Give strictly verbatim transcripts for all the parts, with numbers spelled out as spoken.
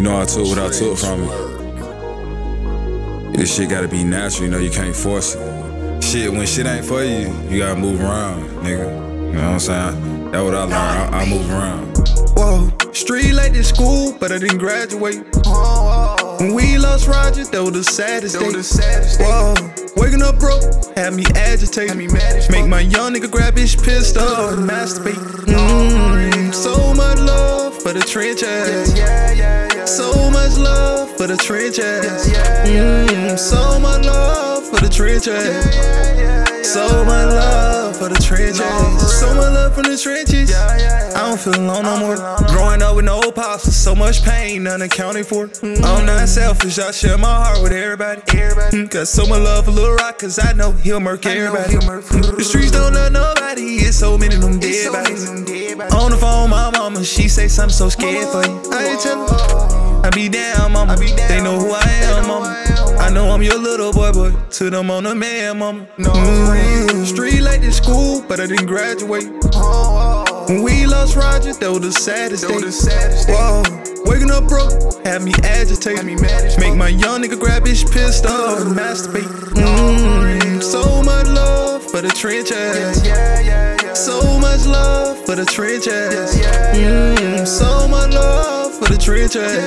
know I took what I took from it. This shit gotta be natural, you know, you can't force it. Shit, when shit ain't for you, you gotta move around, nigga. You know what I'm saying? That's what I learned, I, I move around. Whoa, street like this school, but I didn't graduate. When we lost Roger, that was the saddest day. Whoa, waking up broke, had me agitated. Make my young nigga grab his pistol and masturbate. Mm, so much love for the trenches. So much love for the trenches. Mm, so much love for the trenches. So much love for the trenches. So much love for the trenches. I don't feel alone no more. Growing up with no pops, so much pain, none accounted for. I'm not selfish, I share my heart with everybody. Got so much love for Lil Rock, cause I know he'll murk everybody. The streets don't love nobody, it's so many of them dead bodies. On the phone, my mama, she say something so scared for you. I ain't tellin', I be down, mama. They know who I am, mama. I know I'm your little boy, boy. To them on the man, mama. Mm, street like this school, but I didn't graduate. When we lost Roger, that was the saddest day. Whoa, waking up broke, had me agitated. Make my young nigga grab his pistol and masturbate. Mm, so much love for the trenches. So much love for the trenches. Mm, so much love for the trenches.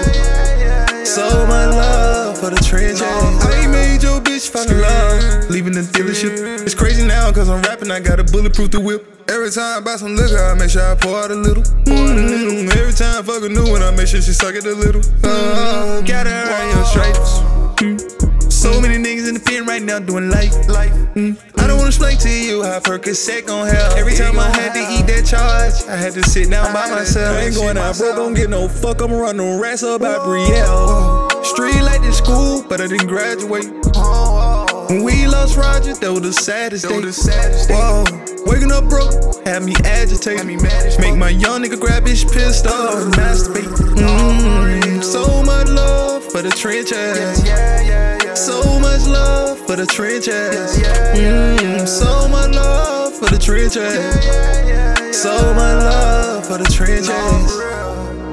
So much love for the trenches. I ain't made your bitch fall in love, leaving the dealership. It's crazy now cause I'm rapping, I got a bulletproof the whip. Every time I buy some liquor, I make sure I pour out a little. Mm-hmm. Every time I fuck a new one, I make sure she suck it a little. Uh, got her on your stripes. Mm. So many niggas in the pen right now doing life. Mm. I don't wanna explain to you how Percocet gon' help. Every time I had to eat that charge, I had to sit down by myself. I ain't going out broke, don't get no fuck, I'm running rats up by Brielle. Street like this school, but I didn't graduate. When we lost Roger, that was the saddest day. Whoa, waking up broke, had me agitated. Make my young nigga grab his pistol and masturbate. Mm, so much love for the trenches. So much love for the trenches. Mm, so much love for the trenches. So much love for the trenches.